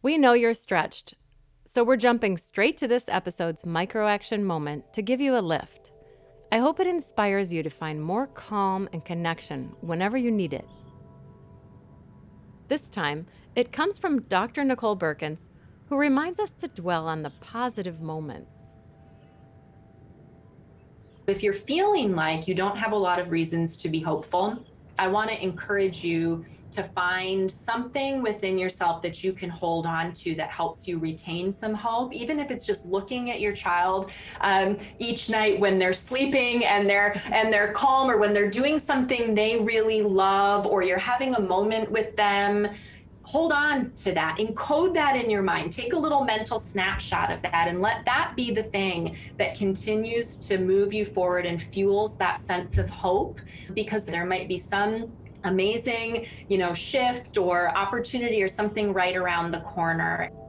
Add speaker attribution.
Speaker 1: We know you're stretched, so we're jumping straight to this episode's micro action moment to give you a lift. I hope it inspires you to find more calm and connection whenever you need it. This time, it comes from Dr. Nicole Berkins, who reminds us to dwell on the positive moments.
Speaker 2: If you're feeling like you don't have a lot of reasons to be hopeful, I want to encourage you to find something within yourself that you can hold on to that helps you retain some hope, even if it's just looking at your child each night when they're sleeping and they're calm, or when they're doing something they really love, or you're having a moment with them. Hold on to that, encode that in your mind, take a little mental snapshot of that, and let that be the thing that continues to move you forward and fuels that sense of hope, because there might be some amazing, shift or opportunity or something right around the corner.